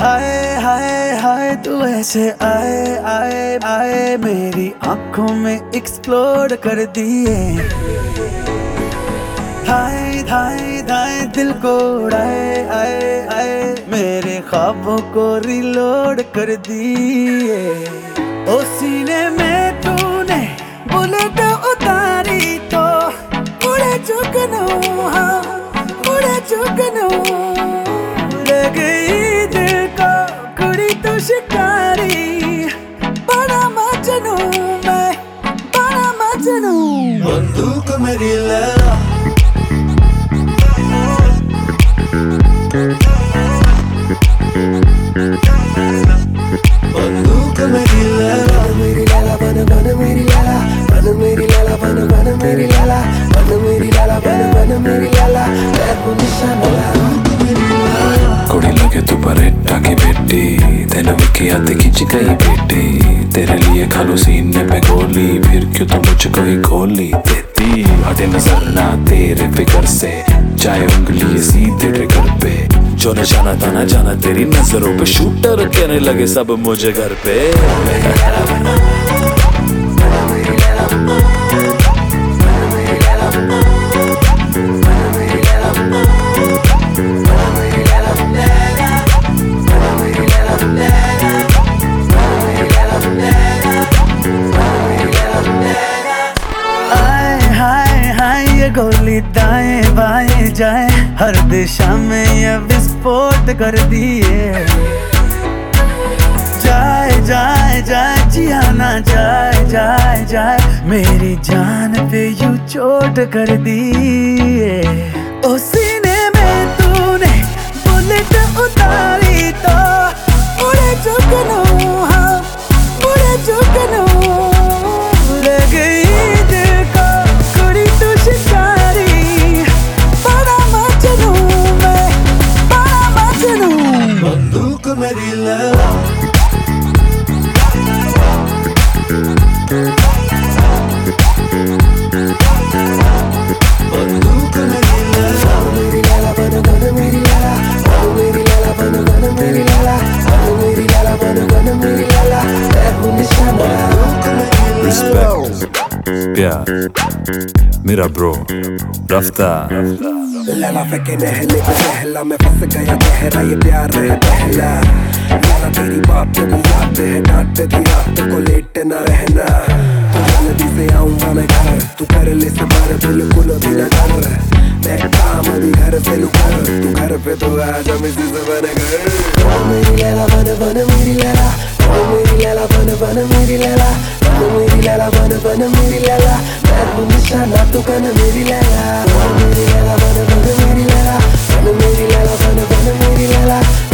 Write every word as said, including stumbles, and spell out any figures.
हाय हाय हाय तू ऐसे आए आए आए मेरी आंखों में एक्सप्लोड कर दिए। हाय हाय हाय दिल को उड़ाए आए आए मेरे ख्वाबों को रिलोड कर दिए। ओ सीने में तूने बुलेट उतारी तो उड़े जुगनू हाँ उड़े जुगनू। ले गई दिल को कुड़ी तो शिकारी बड़ा मजनू मैं बड़ा मजनू। बंदूक मेरी लैला बंदूक मेरी लैला मेरी लैला बन बन मेरी लैला बन मेरी लैला बन बन मेरी लैला बन मेरी लैला बन बन मेरी लैला मैं हूँ निशाना कुड़ी लगे तू परेटा की बेटी तेने विकी आते खींच गई बेटी तेरे लिए खालू सीने पे गोली फिर क्यों तो मुझको ही गोली देती। हटे नजर ना तेरे फिकर से चाहे उंगली सीधे ट्रिगर पे जो निशाना था ना जाना तेरी नजरों पे शूटर कहने लगे सब मुझे घर पे। गोली दाएं बाएं जाए हर दिशा में ये विस्फोट कर दिए। जाए जाए जाए जिया ना जाए जाए जाए मेरी जान पे यूं चोट कर दिए। ओ सीने में तूने बुलेट उतारी तो उड़े जुगनू हाँ उड़े जुगनू। ले गई दिल को कुड़ी तो शिकारी बड़ा मजनू मैं बड़ा मजनू। बंदूक मेरी लैला बंदूक मेरी लैला मेरी लैला बन बन मेरी लैला बन मेरी लैला बन बन मेरी लैला बन मेरी लैला बन बन मेरी लैला मैं हूँ निशाना। रिस्पेक्ट प्यार मेरा ब्रो रफ्ता लैला फेंके नहले पे पहला मैं फंस गया गहरा ये प्यार है पहला। लैला तेरी बात जब याद है डांटती थी रात को लेट न रहना तो जल्दी से आऊंगा मैं घर तू कर ले सबर बिल्कुल भी न डर मैं काम भी घर से लू कर तू घर पे तो आजा मिसेस बन घर। मेरी लैला बन बन मेरी लैला बन मेरी लैला बन बन मेरी लैला बन मेरी लैला बन बन मेरी लैला मैं हूँ निशाना तू कन मेरी लैला। मेरी लैला बन बन मेरी लैला बन मेरी लैला बन बन मेरी लैला